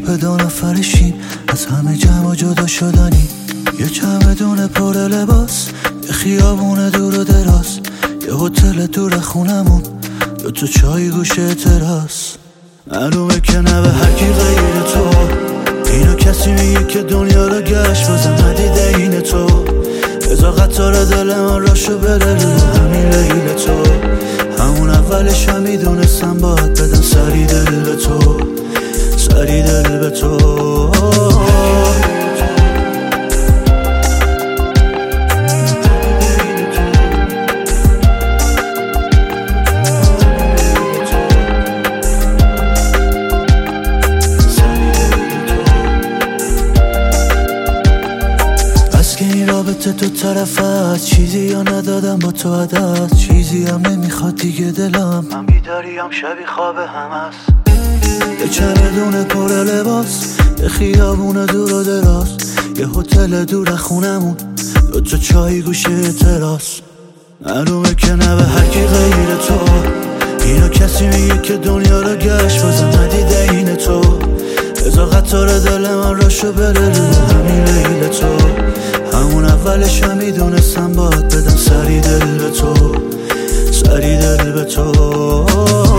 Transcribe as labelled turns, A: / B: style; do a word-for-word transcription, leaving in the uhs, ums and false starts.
A: به دو نفرشیم، از همه جمع و جدا شدنی. یه چمدون پر لباس، یه خیابون دور و دراز، یه هتل دور خونمون، دو تا چای گوشه تراس. معلومه که نه به هرکی غیر تو، اینو کسی میگه که دنیا رو گشت بازم ندیده این تو. بذار قطار دل من راشو بره رو همین لیل تو. همون اولش هم میدونستم باید بدم سری دل به تو، سری دل به تو. رابطه تو طرف هست، چیزی یا ندادم با تو عدد، چیزی هم نمیخواد دیگه دلم، من بیداریم شبی خواب هم هست. یه چمدون پر لباس، یه خیابون دور و دراز، یه هتل دور خونمون، دو تا چای گوشه تراس. معلومه که نه به هرکی غیر تو، اینو کسی میگه که دنیا رو گشت بازم ندیده این تو. بذار قطار دل من راشو بره رو همین لیل تو. همون اولش هم میدونستم باید بدم سری دل به تو، سری دل به تو.